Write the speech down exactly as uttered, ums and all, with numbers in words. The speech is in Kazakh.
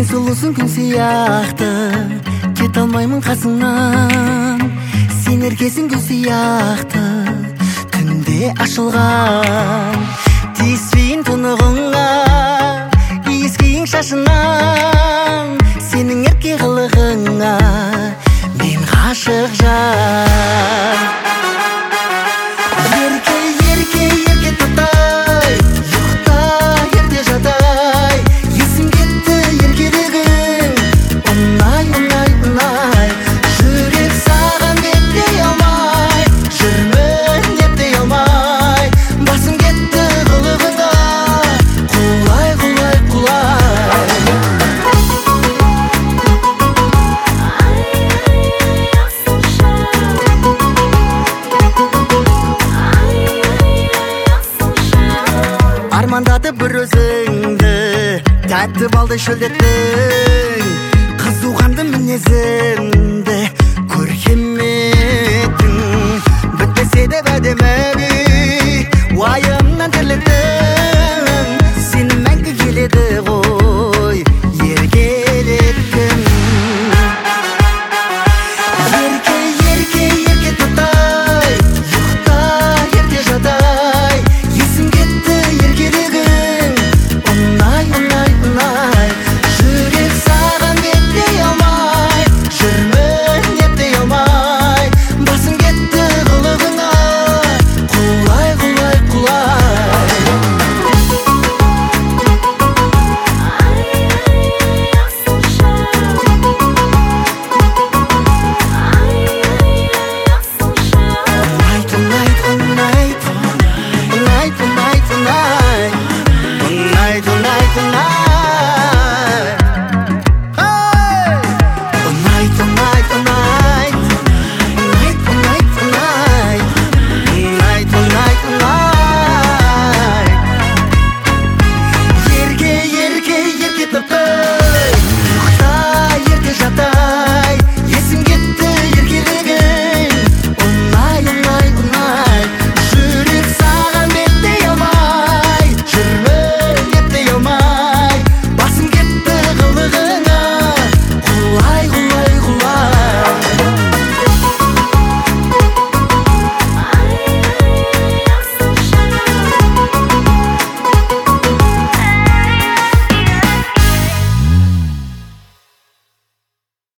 сұлусың күн сияқты, кете алмаймын қасыңнан. Сен еркесің гүл сияқты, түнде ашылған. Тиіспейін тұнығыңа, иіскейін шашынан. Сенің ерке қылығыңа мен ғашық жан. Ерке, ерке, ерке татай, ұйықта ерте жатай. Есім кетті еркелігің, ұнай, ұнай, ұнай. Жүрек саған беттей алмай, жүрмін ептей алмай. Басым кетті қылығыңа, құлай, құлай, құлай. Армандады бір өзіңді, тәтті балдай шөлдеттің. Қызу қанды мінезіңді көркеммен